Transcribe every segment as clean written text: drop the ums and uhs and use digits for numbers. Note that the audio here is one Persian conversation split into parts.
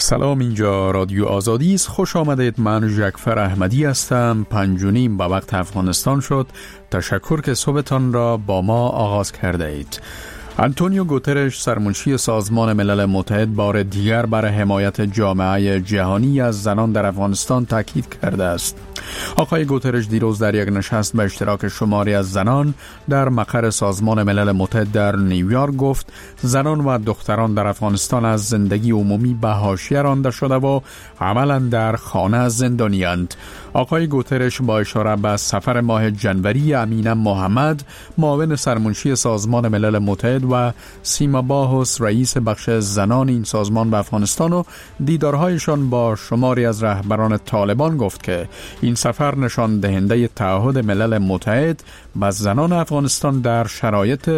سلام، اینجا رادیو آزادی است. خوش آمدید. من ژکفر احمدی هستم. 5:30 به وقت افغانستان شد. تشکر که صبحتان را با ما آغاز کرده اید. آنتونیو گوترش، سرمنشی سازمان ملل متحد، بار دیگر بر حمایت جامعه جهانی از زنان در افغانستان تاکید کرده است. آقای گوترش دیروز در یک نشست به اشتراک شماری از زنان در مقر سازمان ملل متحد در نیویورک گفت زنان و دختران در افغانستان از زندگی عمومی به حاشیه رانده شده و عملاً در خانه زندانی‌اند. آقای گوترش با اشاره به سفر ماه جنوری امینه محمد، معاون سرمنشی سازمان ملل متحد، و سیما باهوس، رئیس بخش زنان این سازمان به افغانستان و دیدارهایشان با شماری از رهبران طالبان گفت که این سفر نشان دهنده تعهد ملل متحد به زنان افغانستان در شرایط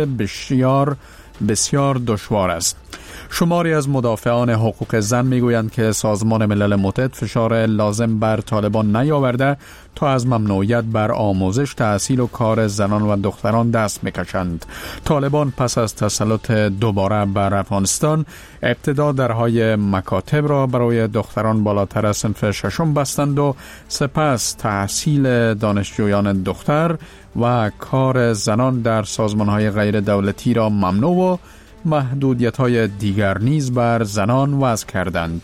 بسیار دشوار است. شماری از مدافعان حقوق زن میگویند که سازمان ملل متحد فشار لازم بر طالبان نیاورده تا از ممنوعیت بر آموزش، تحصیل و کار زنان و دختران دست میکشند. طالبان پس از تسلط دوباره بر افغانستان ابتدا درهای مکاتب را برای دختران بالاتر از صنف ششم بستند و سپس تحصیل دانشجویان دختر و کار زنان در سازمانهای غیر دولتی را ممنوع و محدودیت‌های دیگر نیز بر زنان وضع کردند.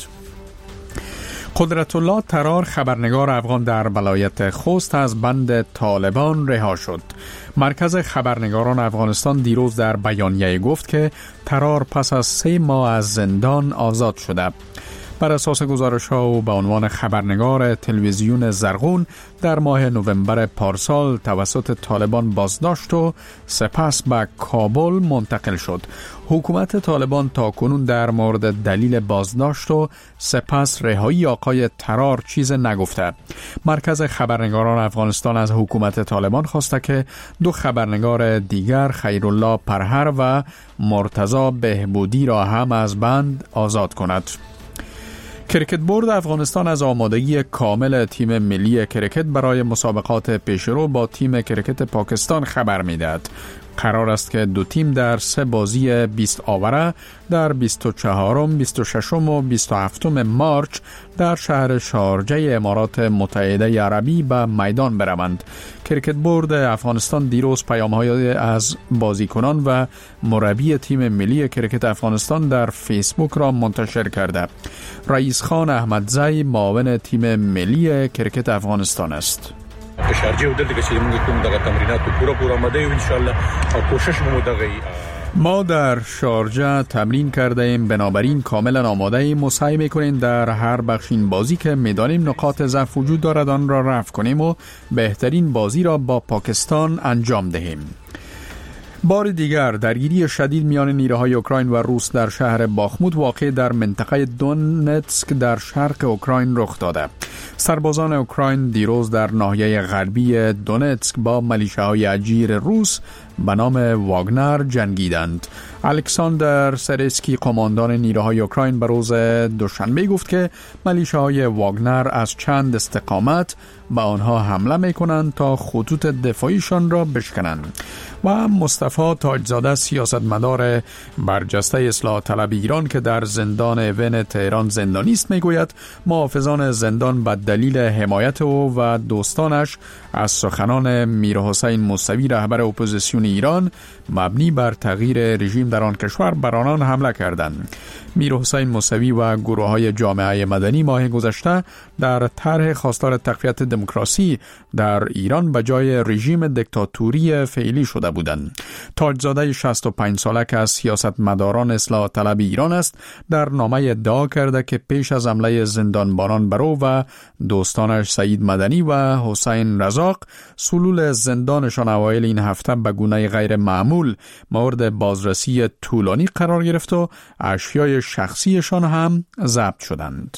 قدرت الله ترار، خبرنگار افغان در ولایت خوست، از بند طالبان رها شد. مرکز خبرنگاران افغانستان دیروز در بیانیه گفت که ترار پس از 3 ماه از زندان آزاد شده. بر اساس گزارش‌ها او به عنوان خبرنگار تلویزیون زرغون در ماه نوامبر پارسال توسط طالبان بازداشت و سپس به کابل منتقل شد. حکومت طالبان تاکنون در مورد دلیل بازداشت و سپس رهایی آقای ترار چیز نگفته. مرکز خبرنگاران افغانستان از حکومت طالبان خواسته که 2 خبرنگار دیگر، خیرالله پرهر و مرتضی بهبودی، را هم از بند آزاد کند. کرکت بورد افغانستان از آمادگی کامل تیم ملی کرکت برای مسابقات پیشرو با تیم کرکت پاکستان خبر می‌دهد. قرار است که 2 تیم در 3 بازی 20 آوره در 24م، 26م و 27م مارچ در شهر شارجه امارات متحده عربی به میدان بروند. کرکت بورد افغانستان دیروز پیام‌های از بازیکنان و مربی تیم ملی کرکت افغانستان در فیسبوک را منتشر کرده. رئیس خان احمدزی معاون تیم ملی کرکت افغانستان است. شارجه و دلته چې موږ کوم دغه تمرینات پورا آماده یو ان شاء الله او کوشش مو دغه ما در شارجه تمرین کرده ایم، بنابراین کاملا آماده ایم و سعی میکنیم در هر بخشین بازی که میدانیم نقاط ضعف وجود دارد آن را رفع کنیم و بهترین بازی را با پاکستان انجام دهیم. بار دیگر درگیری شدید میان نیروهای اوکراین و روس در شهر باخموت واقع در منطقه دونتسک در شرق اوکراین رخ داده. سربازان اوکراین دیروز در ناحیه غربی دونتسک با ملیشه‌های اجیر روس به نام واگنر جنگیدند. الکساندر سرسکی، قماندان نیروهای اوکراین، به روز دوشنبه گفت که ملیشه‌های واگنر از چند استقامت به آنها حمله می‌کنند تا خطوط دفاعیشان را بشکنند. و مصطفی تاجزاده، سیاستمدار برجسته اصلاح طلب ایران که در زندان اوین تهران زندانی است، میگوید محافظان زندان به دلیل حمایت او و دوستانش از سخنان میرحسین موسوی، رهبر اپوزیسیون ایران، مبنی بر تغییر رژیم در آن کشور، بر آنان حمله کردند. میرحسین موسوی و گروه‌های جامعه مدنی ماه گذشته در طرح خواستار تقویت دموکراسی در ایران به جای رژیم دیکتاتوری فعلی شده بودند. تاجزاده 65 ساله که از سیاستمداران اصلاح طلب ایران است، در نامه ادعا کرده که پیش از حمله زندانبانان بر او و دوستانش سعید مدنی و حسین رزاق، سلول زندانشان اوایل این هفته به گونه غیر معمول مورد بازرسی طولانی قرار گرفت و اشیای شخصیشان هم ضبط شدند.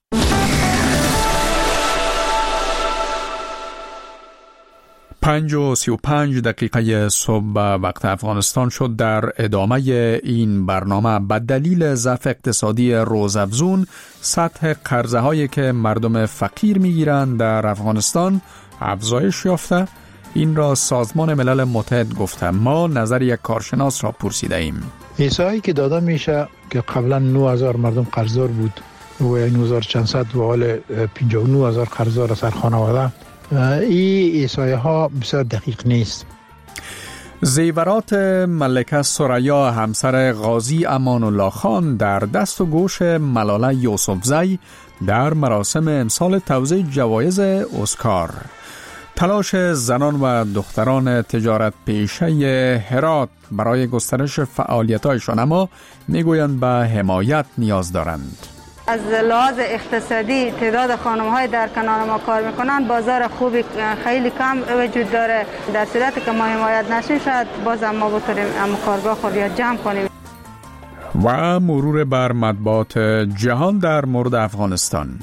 پنج و 35 دقیقه صبح وقت افغانستان شد. در ادامه این برنامه به دلیل ضعف اقتصادی روزافزون، سطح قرضه هایی که مردم فقیر میگیرند در افغانستان افزایش یافته. این را سازمان ملل متحد گفته. ما نظر یک کارشناس را پرسیده ایم. احصایی که داده میشه که قبلا 9000 مردم قرضدار بود و 1400 و حال 59000 قرضدار سر خانواده. این احصایه ها بسیار دقیق نیست. زیورات ملکه ثریا همسر قاضی امان الله خان در دست و گوش ملاله یوسفزی در مراسم امسال توزیع جوایز اسکار. تلاش زنان و دختران تجارت پیشه هرات برای گسترش فعالیت‌هایشان اما میگویند به حمایت نیاز دارند. از لحاظ اقتصادی تعداد خانم‌های در کنار ما کار میکنن، بازار خوبی خیلی کم وجود داره. در صورتی که ما حمایت نشیم شاید باز ما بتونیم کارگاه خود یا جمع کنیم. و مرور بر مطبوعات جهان در مورد افغانستان.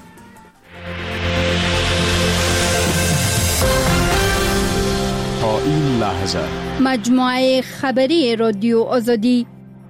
تا این لحظه مجموعه خبری رادیو آزادی.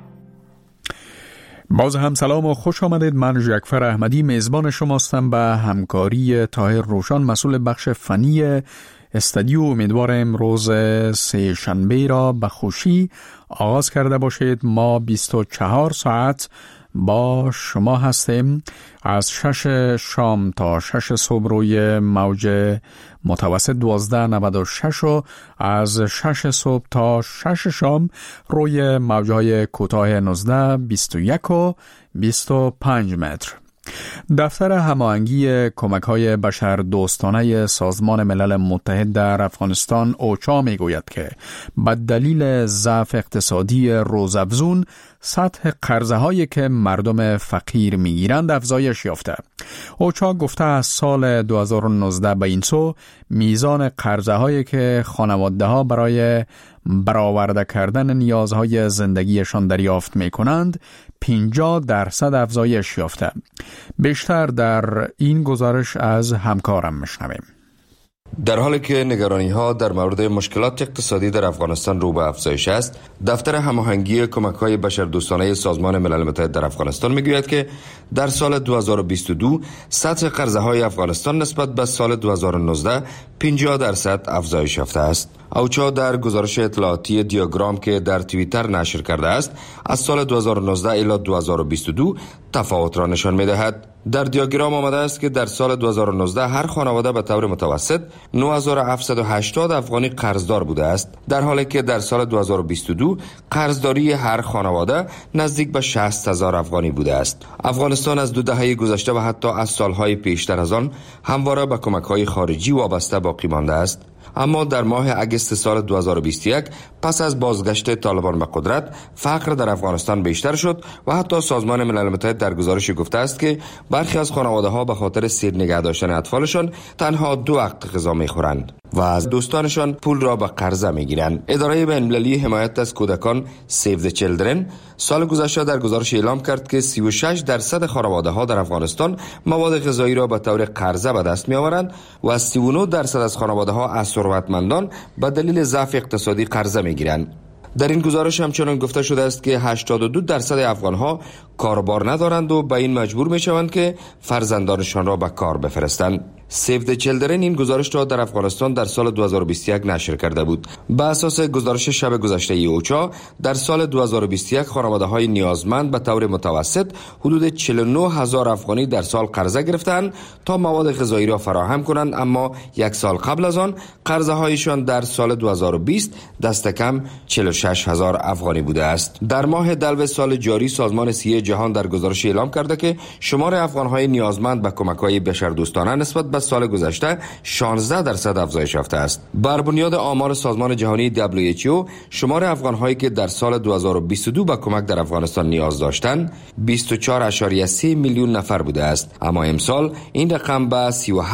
باز هم سلام و خوش آمدید. من جعفر احمدی میزبان شماستم. به همکاری طاهر روشن مسئول بخش فنی استودیو. امیدوارم روز سه شنبه را به خوشی آغاز کرده باشید. ما 24 ساعت با شما هستیم، از 6 شام تا 6 صبح روی موج متوسط 1296 و از 6 صبح تا 6 شام روی موجهای کوتاه 19 21 و 25 متر. دفتر هماهنگی کمک‌های بشردوستانه سازمان ملل متحد در افغانستان اوچا میگوید که به دلیل ضعف اقتصادی روزافزون سطح قرضه‌هایی که مردم فقیر میگیرند افزایش یافته. اوچا گفته از سال 2019 به این سو میزان قرضه‌هایی که خانواده‌ها برای برآورده کردن نیازهای زندگیشان دریافت می‌کنند 50% افزایش یافته. بیشتر در این گزارش از همکارم میشنویم. در حالی که نگرانی‌ها در مورد مشکلات اقتصادی در افغانستان رو به افزایش است، دفتر هماهنگی کمک‌های بشردوستانه سازمان ملل متحد در افغانستان می‌گوید که در سال 2022 سطح قرضه‌های افغانستان نسبت به سال 2019 50% افزایش یافته است. اوچا در گزارش اطلاعاتی دیاگرام که در توییتر نشر کرده است، از سال 2019 الی 2022 تفاوت را نشان می‌دهد. در دیاگرام آمده است که در سال 2019 هر خانواده به طور متوسط 9780 افغانی قرضدار بوده است، در حالی که در سال 2022 قرضداری هر خانواده نزدیک به 60000 افغانی بوده است. افغانستان از 2 دهه گذشته و حتی از سالهای پیشتر از آن همواره به کمک‌های خارجی وابسته باقی مانده است. اما در ماه اگست سال 2021 پس از بازگشت طالبان به قدرت، فقر در افغانستان بیشتر شد و حتی سازمان ملل متحد در گزارشی گفته است که برخی از خانواده‌ها به خاطر سیر نگه داشتن اطفالشان تنها 2 وقت غذا می‌خورند و از دوستانشان پول را به قرضه می‌گیرند. اداره بین‌المللی حمایت از کودکان سیو د چیلدرن سال گذشته در گزارش اعلام کرد که 36% خانواده‌ها در افغانستان مواد غذایی را به طور قرضه به دست می‌آورند و 39% از خانواده‌ها از ثروتمندان به دلیل ضعف اقتصادی قرضه می‌گیرند. در این گزارش همچنان گفته شده است که 82% افغان‌ها کاربار ندارند و به این مجبور می‌شوند که فرزندانشان را به کار بفرستند. سیو د چیلدرن این گزارش را در افغانستان در سال 2021 نشر کرده بود. به اساس گزارش شب گذشته اوچا، در سال 2021 خانواده‌های نیازمند به طور متوسط حدود 49000 افغانی در سال قرضه گرفتند تا مواد غذایی را فراهم کنند، اما یک سال قبل از آن قرضه‌هایشان در سال 2020 دست کم 46000 افغانی بوده است. در ماه دلو سال جاری سازمان صحی جهان در گزارش اعلام کرده که شمار افغان‌های نیازمند به کمک‌های بشردوستانه نسبت به سال گذشته 16% افزایش یافته است. بر بنیاد آمار سازمان جهانی WHO، شمار افغان‌هایی که در سال 2022 به کمک در افغانستان نیاز داشتند 24.3 میلیون نفر بوده است، اما امسال این رقم به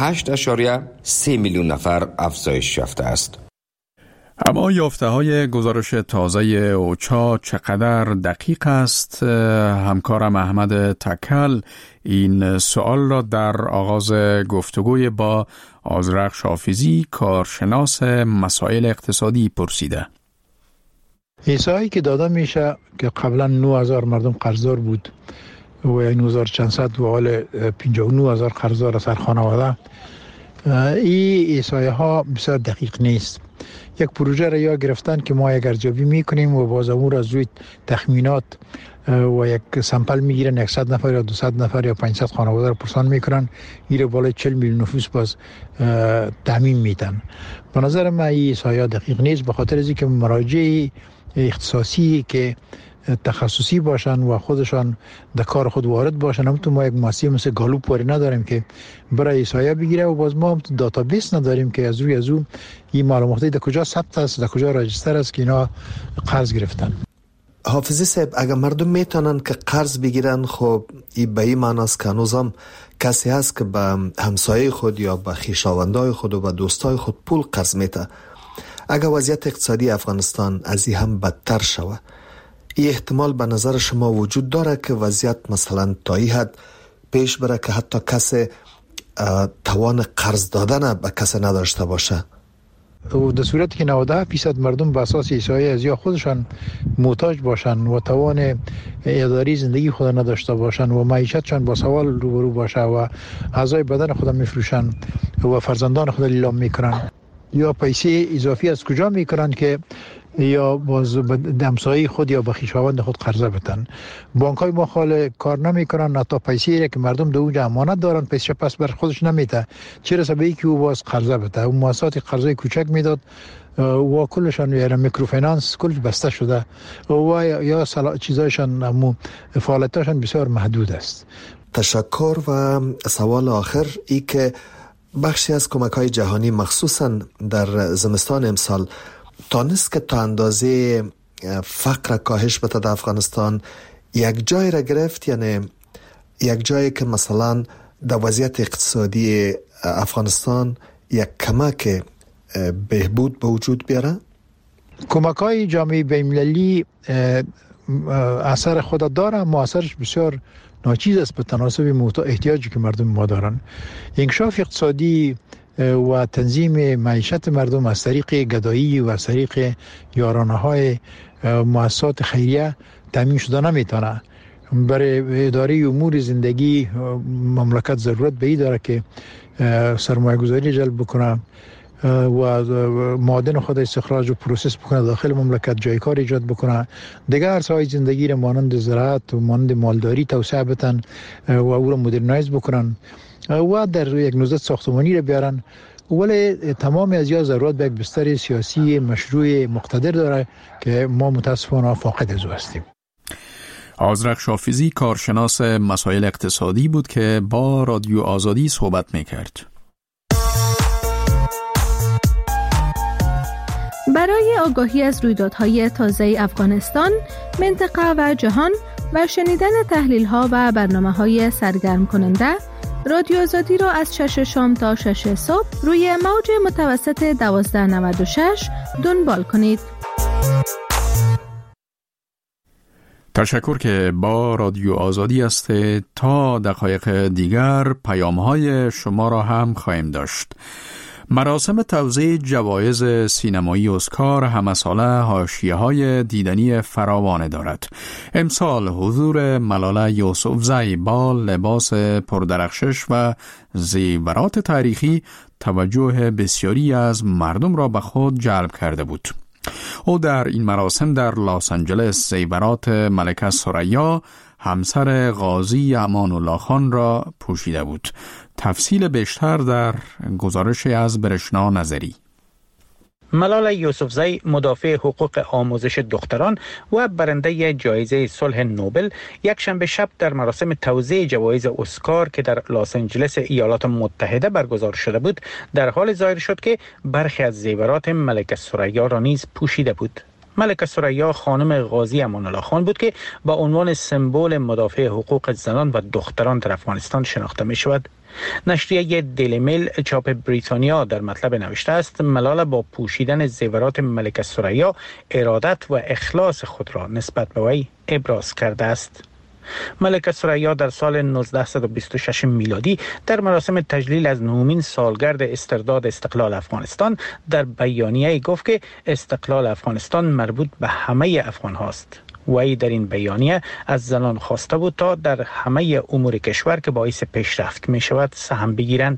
38.3 میلیون نفر افزایش یافته است. اما یافته‌های گزارش تازه اوچا چقدر دقیق است؟ همکارم احمد تکل این سوال را در آغاز گفتگوی با آذرخش حافظی کارشناس مسائل اقتصادی پرسیده. احصایی که داده میشه که قبلا 9000 مردم قرضدار بود و 1400 و حال 59000 قرضدار سر خانواده، این احصایه ها بسیار دقیق نیست. یک پروژه را یا گرفتن که ما یک ارزیابی میکنیم و باز اون را از روی تخمینات و یک سامپل میگیرن 100 نفر یا 200 نفر یا 500 خانواده را پرسان میکنن، این بالای 40 میلیون نفوس باز تعمیم میدن. به نظر من این احصایه دقیق نیست، به خاطر از اینکه مراجع اختصاصی که تخصصی باشن و خودشان در کار خود وارد باشن، همونطور ما یک مؤسسه مثل گالوپ واری نداریم که برای احصایه بگیره و باز ما دیتابیس نداریم که از اون این معلوماتی در کجا ثبت است، در کجا راجستر است که اینا قرض گرفتن. حافظی صاحب، اگر مردم میتونن که قرض بگیرن، خب این به این معناست که هنوزم کسی هست که به همسایه خود یا به خویشاوندای خود و به دوستای خود پول قرض میده. اگر وضعیت اقتصادی افغانستان از این هم بدتر شود، این احتمال به نظر شما وجود داره که وضعیت مثلا تا این حد پیش بره که حتی کسی توان قرض دادن به کسی نداشته باشه؟ و در صورتی که 90% مردم به اساس احصایه از یا خودشان محتاج باشن و توان اداری زندگی خود نداشته باشن و معیشتشان با سوال روبرو باشه و اعضای بدن خود میفروشن و فرزندان خود لیلام میکنن یا پیسه اضافی از کجا میکنن که یا باز به همسایه خود یا به خویشاوند خود قرضه بدن. بانک‌های ما خال کار نمیکنن، حتی پیسه که مردم در اونجا امانت دارن پیسه پس بر خودش نمیده، چه رسه به اینکه او باز قرضه بده. اون مؤسسات قرضه کوچک میداد و کلشان یا میکروفینانس کلش بسته شده و یا چیزایشان فعالیتاشان بسیار محدود است. تشکر. و سوال آخر ای که بخشی از کمک‌های جهانی مخصوصا در زمستان امسال تانست که تا اندازه فقر کاهش بده در افغانستان، یک جای را گرفت، یعنی یک جایی که مثلا در وضعیت اقتصادی افغانستان یک کمک بهبود به وجود بیاره؟ کمک‌های جامعه بین‌المللی اثر خود داره، اما اثرش بسیار ناچیز است به تناسب احتیاجی که مردم ما دارن. انکشاف اقتصادی و تنظیم معیشت مردم از طریق گدایی و از طریق یارانه‌های مؤسسات خیریه تامین شده نمیتونه. برای اداره امور زندگی مملکت ضرورت به این داره که سرمایه گذاری جلب بکنه و معادن خود استخراج و پروسس بکنه، داخل مملکت جای کار ایجاد بکنه، دیگر عرصه‌های زندگی را مانند زراعت و مانند مالداری توسعه بدن و او را مدرنایز بکنن و در یک نهضت ساختمانی را بیارن. ولی تمام از یا ضرورت به یک بستر سیاسی مشروع مقتدر داره که ما متاسفانه فاقد از او هستیم. آذرخ شافیزی کارشناس مسائل اقتصادی بود که با رادیو آزادی صحبت میکرد. برای آگاهی از رویدادهای تازه افغانستان، منطقه و جهان و شنیدن تحلیل‌ها و برنامه‌های سرگرم کننده، رادیو آزادی را از 6 شام تا 6 صبح روی موج متوسط 1296 دنبال کنید. تشکر که با رادیو آزادی هستید. تا دقایق دیگر پیام‌های شما را هم خواهیم داشت. مراسم توزیع جوایز سینمایی اسکار همه ساله حاشیه‌های دیدنی فراوان دارد. امسال حضور ملاله یوسفزئی با لباس پردرخشش و زیورات تاریخی توجه بسیاری از مردم را به خود جلب کرده بود. او در این مراسم در لس آنجلس زیورات ملکه ثریا همسر قاضی امان الله خان را پوشیده بود. تفصیل بیشتر در گزارش از برشنا نظری. ملاله یوسفزئی مدافع حقوق آموزش دختران و برنده جایزه صلح نوبل یک شنبه شب در مراسم توزیع جوایز اسکار که در لس آنجلس ایالات متحده برگزار شده بود در حال ظاهر شد که برخی از زیورات ملکه ثریا را نیز پوشیده بود. ملکه ثریا خانم قاضی امان الله خان بود که با عنوان سمبل مدافع حقوق زنان و دختران در افغانستان شناخته می شود. نشریه دیلی میل چاپ بریتانیا در مطلب نوشته است ملاله با پوشیدن زیورات ملکه ثریا ارادت و اخلاص خود را نسبت به وی ابراز کرده است. ملکه ثریا در سال 1926 میلادی در مراسم تجلیل از 9مین سالگرد استرداد استقلال افغانستان در بیانیه گفت که استقلال افغانستان مربوط به همه افغان هاست. وی در این بیانیه از زنان خواسته بود تا در همه امور کشور که باعث پیشرفت می شود سهم بگیرند.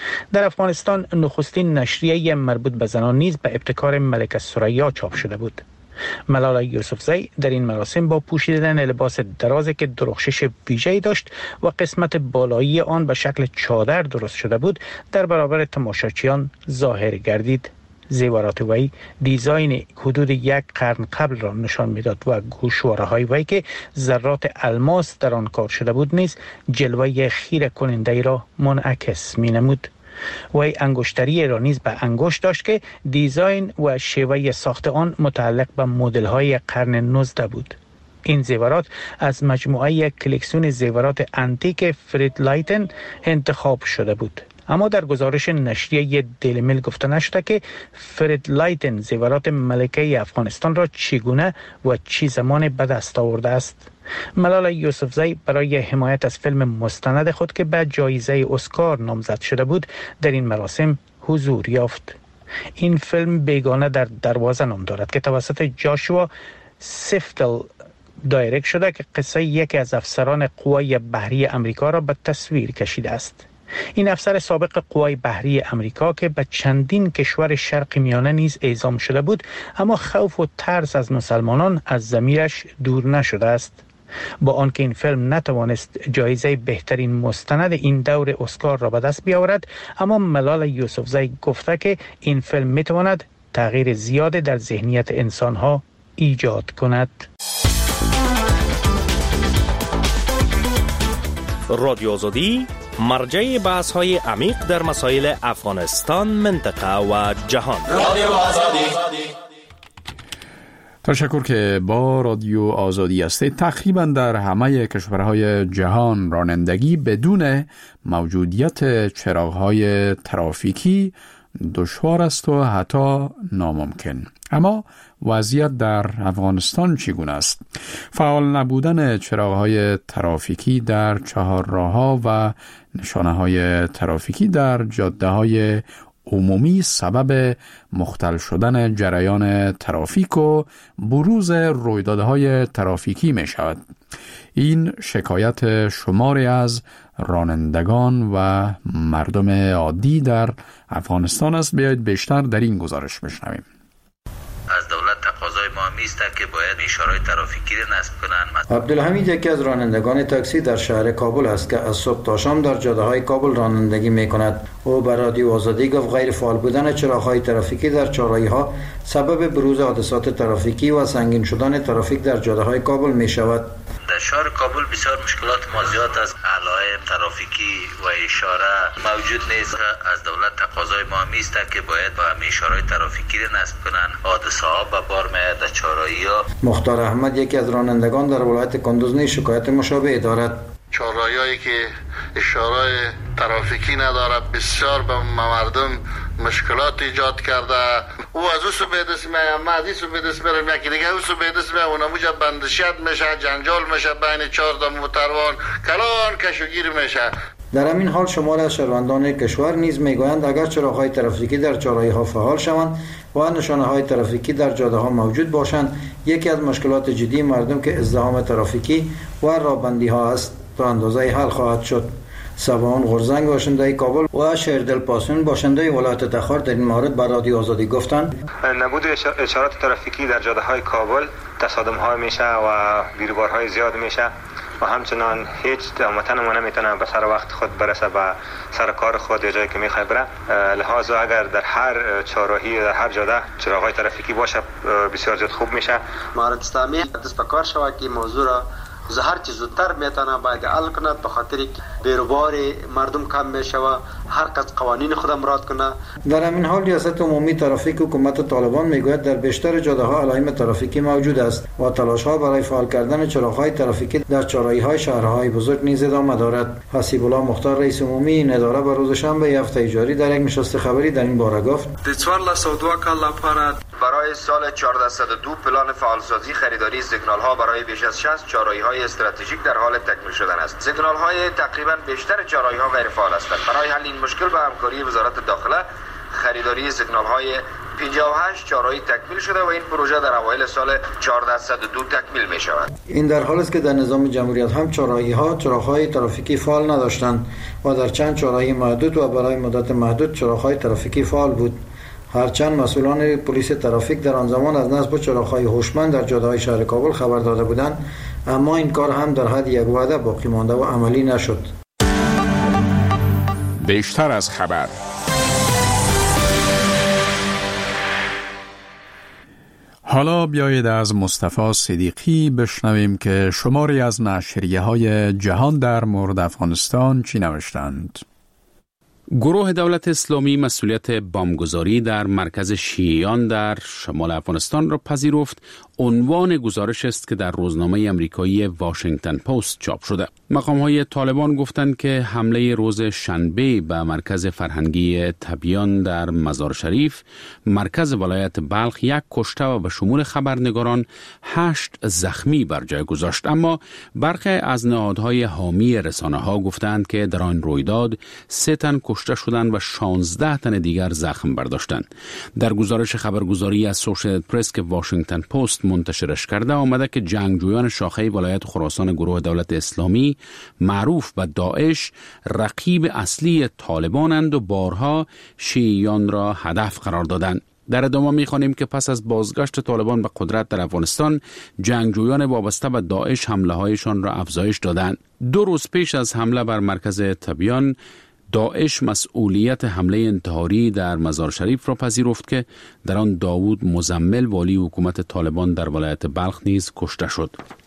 در افغانستان نخستین نشریه مربوط به زنان نیز به ابتکار ملکه ثریا چاپ شده بود. ملاله یوسفزی در این مراسم با پوشیدن لباس درازی که درخشش ویژه‌ای داشت و قسمت بالایی آن به شکل چادر درست شده بود در برابر تماشاچیان ظاهر گردید. زیورات وی دیزاین حدود یک قرن قبل را نشان میداد و گوشواره‌های وی که ذرات الماس در آن کار شده بود نیز جلوه خیره کننده را منعکس می‌نمود. وی انگشتری را نیز به انگشت داشت که دیزاین و شیوه ساخت آن متعلق به مدل‌های قرن 19 بود. این زیورات از مجموعه کلکسیون زیورات انتیک فرید لایتن انتخاب شده بود. اما در گزارش نشریه دیلی میل گفته نشده که فرید لایتن زیورات ملکه افغانستان را چگونه و چه زمان به دست آورده است. ملاله یوسفزی برای حمایت از فیلم مستند خود که به جایزه اسکار نامزد شده بود در این مراسم حضور یافت. این فیلم بیگانه در دروازه نام دارد که توسط جاشوا سیفتل دایرکت شده که قصه یکی از افسران قوای بحری امریکا را به تصویر کشیده است. این افسر سابق قوای بحری امریکا که به چندین کشور شرق میانه نیز اعزام شده بود، اما خوف و ترس از مسلمانان از ضمیرش دور نشده است. با آنکه این فیلم نتوانست جایزه بهترین مستند این دور اسکار را به دست بیاورد، اما ملاله یوسفزی گفته که این فیلم میتواند تغییر زیاد در ذهنیت انسانها ایجاد کند. رادیو آزادی مرجع بحث‌های عمیق در مسائل افغانستان، منطقه و جهان. رادیو آزادی. تشکر که با رادیو آزادی هستید. تقریبا در همه کشورهای جهان رانندگی بدون موجودیت چراغ‌های ترافیکی دشوار است و حتی ناممکن. اما وضعیت در افغانستان چگونه است؟ فعال نبودن چراغ‌های ترافیکی در چهارراه‌ها و نشانه‌های ترافیکی در جاده‌های عمومی سبب مختل شدن جریان ترافیک و بروز رویدادهای ترافیکی می شود. این شکایت شماری از رانندگان و مردم عادی در افغانستان است. بیایید بیشتر در این گزارش بشنویم. از دولت تقاضای ما میست که باید اشارهای ترافیکی را نصب کنند. عبدالحمید یکی از رانندگان تاکسی در شهر کابل است که از صبح تا شام در جاده‌های کابل رانندگی می‌کند. او به رادیو آزادی گفت غیر فعال بودن چراغ‌های ترافیکی در چهارراهی‌ها سبب بروز حادثات ترافیکی و سنگین شدن ترافیک در جاده‌های کابل می‌شود. در شهر کابل بسیار مشکلات مازیات از علائم ترافیکی و اشاره موجود نیست. از دولت تقاضای ما میست که باید با همه اشارهای ترافیکی را نصب کنند. حادثه‌ها به بار میآید در چهارراهی‌ها. مختار احمد یکی از رانندگان در ولایت کندوز نیز شکایت مشابه دارد. چهارراهی‌هایی که اشارهای ترافیکی ندارد بسیار به مردم مشکلات ایجاد کرده. او از او سو به دست میام، ما از این سو به دست میرم، یکی دیگه او سو به دست میام، اونم موجب بندشیت میشه، جنجال میشه بین 4 موتروان، کلان کشوگیر میشه. در همین حال شماری از شهروندان کشور نیز میگویند اگر چراغ‌های ترافیکی در چهارراهی‌ها فعال شوند و نشانه‌های ترافیکی در جاده‌ها موجود باشند، یکی از مشکلات جدی مردم که ازدحام ترافیکی و راهبندی‌ها است تا اندازه حل خواهد شد. سبان غرزنگ باشنده کابل و شهردل پاسون باشنده ولایت تخار در این مورد به رادیو آزادی گفتند نبود اشارات ترافیکی در جاده‌های کابل تصادم‌ها میشه و بیروبارهای زیاد میشه و همچنان هیچ وطن ما نمیتونه به سر وقت خود برسه به سر کار خود یا جایی که میخواد بره. لحاظا اگر در هر چهارراهی در هر جاده چراغ‌های ترافیکی باشه بسیار زیاد خوب میشه. مهارت اسلامی دست به کار شود که موضوع را هر چیز زودتر میتونه باید حل کند، به خاطر بیروبار مردم کم میشه و هر کس قوانین خود مراد کنه. در همین حال ریاست عمومی ترافیک حکومت طالبان میگوید در بیشتر جاده‌ها علائم ترافیکی موجود است و تلاش‌ها برای فعال کردن چراغ‌های ترافیکی در چهارراهی‌های شهرهای بزرگ نیز ادامه دارد. حسیب الله مختار رئیس عمومی این اداره به روز شنبه هفته جاری در یک نشست خبری در این باره گفت: برای سال 1402 پلان فعالسازی خریداری سیگنال‌ها برای بیش از 60 چهارراهی‌های استراتژیک در حال تکمیل شدن است. سیگنال‌های تقریباً بیشتر چهارراهی‌ها غیر فعال هستند. برای حل این مشکل به همکاری وزارت داخله خریداری سیگنال‌های 58 چهارراهی تکمیل شده و این پروژه در اوایل سال 1402 تکمیل می شود. این در حالی است که در نظام جمهوریت هم چهارراهی‌ها چراغ‌های ترافیکی فعال نداشتند و در چند چهارراهی محدود و برای مدت محدود چراغ‌های ترافیکی فعال بود. هرچند مسئولان پلیس ترافیک در آن زمان از نصب چراغ‌های هوشمند در جاده‌های شهر کابل خبر داده بودند، اما این کار هم در حد یک وعده باقی مانده و عملی نشد. بیشتر از خبر. حالا بیایید از مصطفی صدیقی بشنویم که شماری از نشریه‌های جهان در مورد افغانستان چی نوشتند. گروه دولت اسلامی مسئولیت بمبگذاری در مرکز شیعیان در شمال افغانستان را پذیرفت. عنوان گزارش است که در روزنامه آمریکایی واشنگتن پست چاپ شده. مقام‌های طالبان گفتند که حمله روز شنبه به مرکز فرهنگی تبیان در مزار شریف، مرکز ولایت بلخ، 1 کشته و به شمول خبرنگاران 8 زخمی بر جای گذاشت. اما برخی از نهادهای حامی رسانه‌ها گفتند که در آن رویداد 3 تن کشته شدند و 16 تن دیگر زخم برداشتند. در گزارش خبرگزاری از اسوسییتد پرس که واشنگتن پست منتشرش کرده آمده که جنگجویان شاخه ولایت خراسان گروه دولت اسلامی معروف به داعش رقیب اصلی طالبانند و بارها شیعیان را هدف قرار دادند. در ادامه می‌خوانیم که پس از بازگشت طالبان به قدرت در افغانستان، جنگجویان وابسته به داعش حمله‌هایشان را افزایش دادند. 2 روز پیش از حمله بر مرکز تبیان، داعش مسئولیت حمله انتحاری در مزار شریف را پذیرفت که در آن داوود مزمل والی حکومت طالبان در ولایت بلخ نیز کشته شد.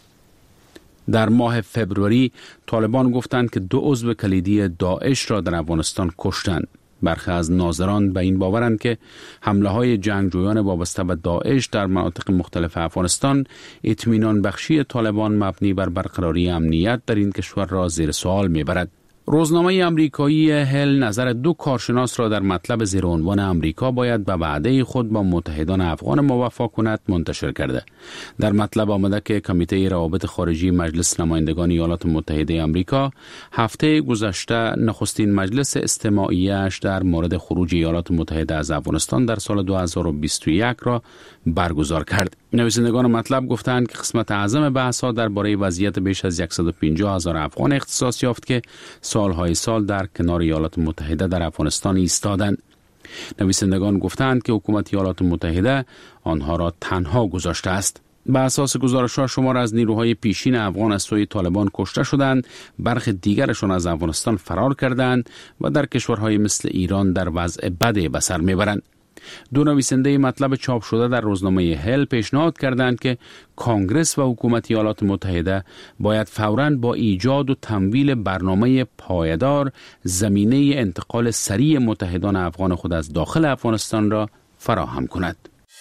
در ماه فبروری طالبان گفتند که 2 عضو کلیدی داعش را در افغانستان کشتند. برخی از ناظران به این باورند که حمله‌های جنگجویان وابسته به داعش در مناطق مختلف افغانستان اطمینان بخشی طالبان مبنی بر برقراری امنیت در این کشور را زیر سوال می‌برد. روزنامه آمریکایی هل نظر 2 کارشناس را در مطلب زیر عنوان آمریکا باید به وعده خود با متحدان افغان موفق کند منتشر کرده. در مطلب آمده که کمیته روابط خارجی مجلس نمایندگان ایالات متحده آمریکا هفته گذشته نخستین مجلس استماعیه‌اش در مورد خروج ایالات متحده از افغانستان در سال 2021 را برگزار کرد. نویسندگان مطلب گفتند که قسمت اعظم بحث‌ها درباره وضعیت بیش از 150,000 افغان اختصاص یافت که سالهای سال در کنار ایالات متحده در افغانستان ایستادند. نویسندگان گفتند که حکومت ایالات متحده آنها را تنها گذاشته است. به اساس گزارش‌ها شمار از نیروهای پیشین افغان از سوی طالبان کشته شدند، برخی دیگرشان از افغانستان فرار کردند و در کشورهای مثل ایران در وضع بدی به سر میبرند. 2 نویسنده مطلب چاپ شده در روزنامه هل پیشنهاد کردند که کانگرس و حکومت ایالات متحده باید فوراً با ایجاد و تمویل برنامه پایدار زمینه انتقال سریع متحدان افغان خود از داخل افغانستان را فراهم کند.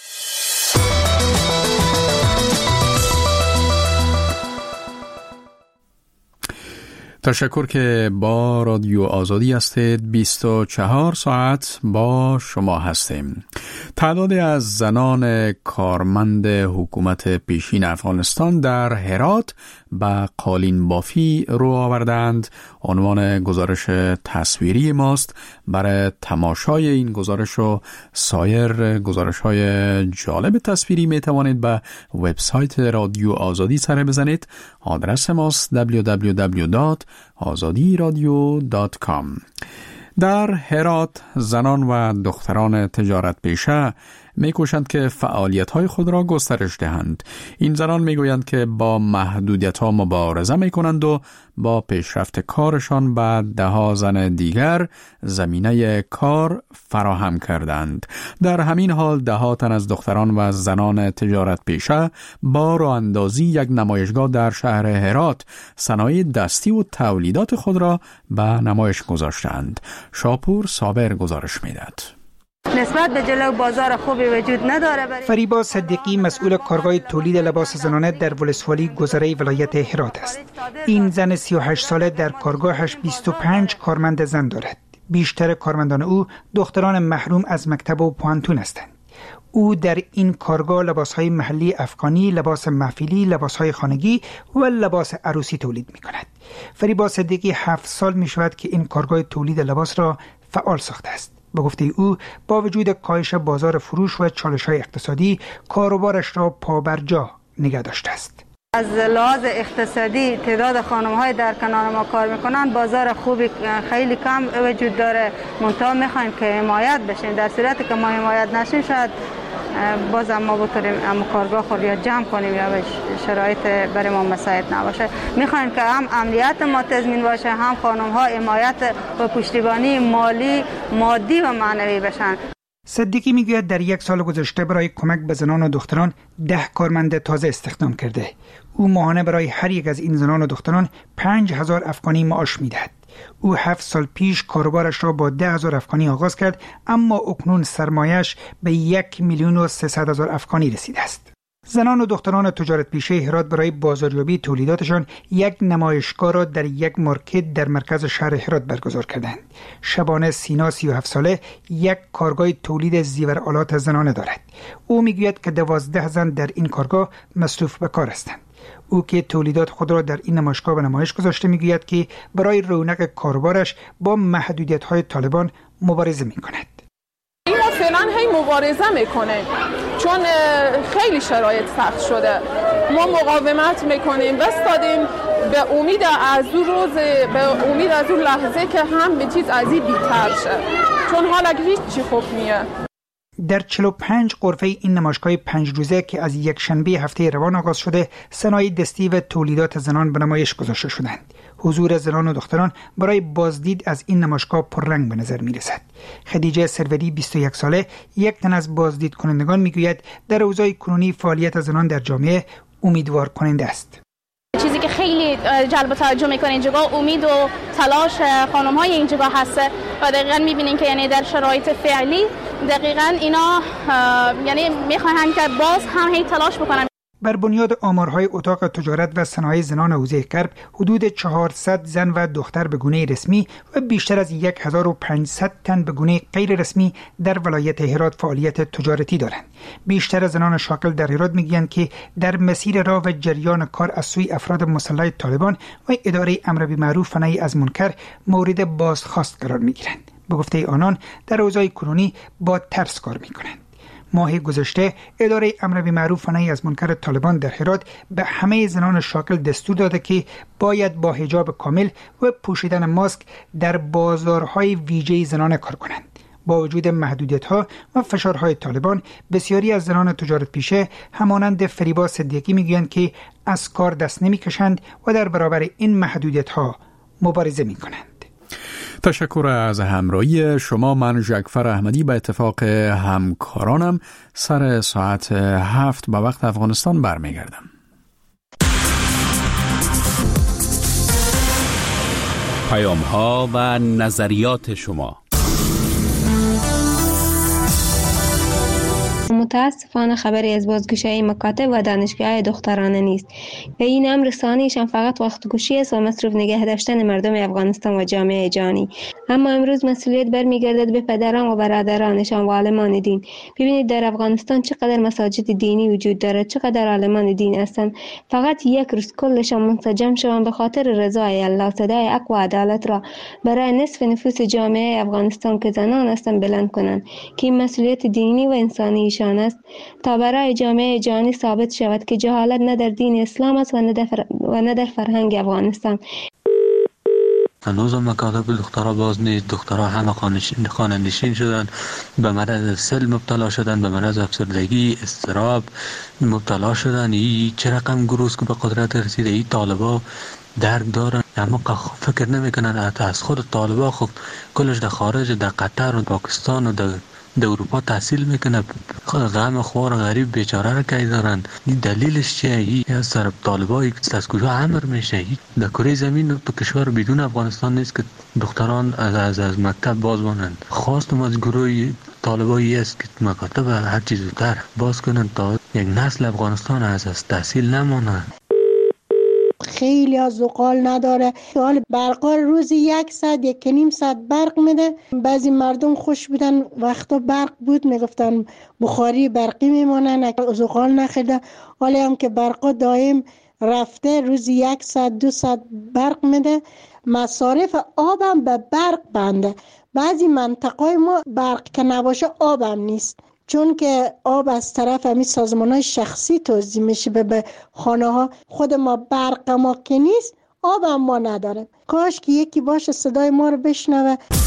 تشکر که با رادیو آزادی هستید. 24 ساعت با شما هستیم. تعدادی از زنان کارمند حکومت پیشین افغانستان در هرات به قالین بافی رو آوردند. عنوان گزارش تصویری ماست. برای تماشای این گزارش و سایر گزارش‌های جالب تصویری می توانید به وبسایت رادیو آزادی سر بزنید. آدرس ماست www.azadiradio.com. در هرات زنان و دختران تجارت پیشه می‌کوشند که فعالیت‌های خود را گسترش دهند. این زنان می‌گویند که با محدودیت‌ها مبارزه می‌کنند و با پیشرفت کارشان به 10 زن دیگر زمینه کار فراهم کردند. در همین حال 10 تن از دختران و زنان تجارت پیشه با راه اندازی یک نمایشگاه در شهر هرات صنایع دستی و تولیدات خود را به نمایش گذاشتند. شاپور صابر گزارش می‌دهد. نسبت به جلو بازار خوبی وجود نداره. فریبا صدیقی مسئول کارگاه تولید لباس زنانه در ولسوالی گذره ولایت هرات است. این زن 38 ساله در کارگاهش 25 کارمند زن دارد. بیشتر کارمندان او دختران محروم از مکتب و پوانتون هستند. او در این کارگاه لباسهای محلی افغانی، لباس محفلی، لباسهای خانگی و لباس عروسی تولید می کند. فریبا صدیقی 7 سال می شود که این کارگاه تولید لباس را فعال ساخته است. به گفته او با وجود کاهش بازار فروش و چالش‌های اقتصادی کاروبارش را پابرجا نگه داشته است. از لحاظ اقتصادی تعداد خانم‌های در کنار ما کار میکنن، بازار خوبی خیلی کم وجود داره. منتها میخوایم که حمایت بشیم. در صورتی که ما حمایت نشیم شاید باز ما بتونیم کارگاه خود یا جمع کنیم یا شرایط برای ما مساعد نباشه. میخوایم که هم امنیت ما تضمین باشه، هم خانم‌ها حمایت و پشتیبانی مادی و معنوی بشن. صدیقی میگوید در 1 سال گذشته برای کمک به زنان و دختران 10 کارمند تازه استخدام کرده. او ماهانه برای هر یک از این زنان و دختران 5000 افغانی معاش میدهد. او 7 سال پیش کاروبارش را با 10,000 افغانی آغاز کرد، اما اکنون سرمایش به 1,300,000 افغانی رسیده است. زنان و دختران تجارت پیشه هرات برای بازاریابی تولیداتشان یک نمایشگاه را در یک مارکت در مرکز شهر هرات برگزار کردند. شبانه سینا 37 ساله یک کارگاه تولید زیورآلات زنانه دارد. او میگوید که 12 زن در این کارگاه مصروف به کار هستند. او که تولیدات خود را در این نمایشگاه به نمایش گذاشته میگوید که برای رونق کاروبارش با محدودیت‌های طالبان مبارزه می‌کند. ما فعلا مبارزه میکنیم چون خیلی شرایط سخت شده. ما مقاومت میکنیم، بستادیم به امید از اون روز، به امید از اون لحظه که هم به چیز از این بیتر شه، چون حالا هیچ چی خوب نیه. در 45 غرفه این نمایشگاه 5 روزه که از یک شنبه هفته روان آغاز شده، صنایع دستی و تولیدات زنان به نمایش گذاشته شدند. حضور زنان و دختران برای بازدید از این نمایشگاه پررنگ به نظر می رسد. خدیجه سروری 21 ساله یک تن از بازدید کنندگان می گوید در اوضاع کنونی فعالیت زنان در جامعه امیدوار کننده است. چیزی که خیلی جلب توجه میکنه اینجا امید و تلاش خانم‌های اینجا هست و دقیقاً میبینین که یعنی در شرایط فعلی دقیقاً اینا یعنی میخواهند که باز هم هی تلاش بکنن. بر بنیاد آمارهای اتاق تجارت و صنایع زنان حوزه غرب، حدود 400 زن و دختر به گونه رسمی و بیشتر از 1500 تن به گونه غیر رسمی در ولایت هرات فعالیت تجارتی دارند. بیشتر زنان شاغل در هرات میگویند که در مسیر راه و جریان کار از سوی افراد مسلح طالبان و اداره امر بالمعروف و نهی از منکر مورد بازخواست قرار میگیرند. به گفته آنان در اوضاع کنونی با ترس کار میکنند. ماه گذشته اداره امر بالمعروف و نهی از منکر طالبان در هرات به همه زنان شاغل دستور داده که باید با حجاب کامل و پوشیدن ماسک در بازارهای ویژه زنانه کار کنند. با وجود محدودیت‌ها و فشارهای طالبان، بسیاری از زنان تجارت پیشه همانند فریبا صدیقی میگویند که از کار دست نمیکشند و در برابر این محدودیت‌ها مبارزه میکنند. تشکر از همراهی شما. من جعفر احمدی به اتفاق همکارانم سر ساعت 7 به وقت افغانستان برمیگردم. پیام‌ها و نظریات شما. متاسفانه خبری از بازگشایی مکاتب و دانشگاه دخترانه نیست و این امر ثانیشان فقط وقت گوشی است و مصروف نگه داشتن مردم افغانستان و جامعه جهانی. اما امروز مسئولیت برمیگردد به پدران و برادرانشان و عالمان دین. ببینید در افغانستان چقدر مساجد دینی وجود دارد، چقدر عالمان دین هستند. فقط یک روز کلشان منسجم شوند به خاطر رضای الله، صدای حق و عدالت را برای نصف نفوس جامعه افغانستان که زنان هستند بلند کنند که این مسئولیت دینی و انسانی ایشان است تا برای جامعه جهانی ثابت شود که جهالت نه در دین اسلام است و نه در فرهنگ افغانستان. هنوز مکاتب دخترها باز نیست. دخترها همه خانه نشین شدن، به مرض سل مبتلا شدن، به مرض افسردگی، اضطراب مبتلا شدن. این چه رقم گروه که به قدرت رسیده، این طالبا درک دارن اما فکر نمیکنن از خود طالبا خود کلش در خارج، در قطر و پاکستان و در اروپا تحصیل میکنه. غم خوار غریب بیچاره را که دارن. این دلیلش چیه؟ این از طرف طالبای از کجا امر میشه؟ در کره زمین تو کشور بدون افغانستان نیست که دختران از مکتب باز مانند. خواستم از گروه طالبایی است که مکاتب هر چیز زودتر باز کنند تا یک نسل افغانستان از تحصیل نمانند. خیلی از زغال نداره. حال برقا روزی 1 ساعت 1.5 ساعت برق میده. بعضی مردم خوش بودن وقتا برق بود میگفتن بخاری برقی میمونن، زغال نخیده. حالا هم که برقا دائم رفته روزی 1 ساعت 2 ساعت برق میده، مصارف آبم به برق بنده. بعضی منطقه ما برق که نباشه آبم نیست، چون که آب از طرف همین سازمان‌های شخصی توزیع میشه به خانه ها. خود ما برق ما که نیست، آب هم ما نداره. کاش که یکی باشه صدای ما رو بشنوه.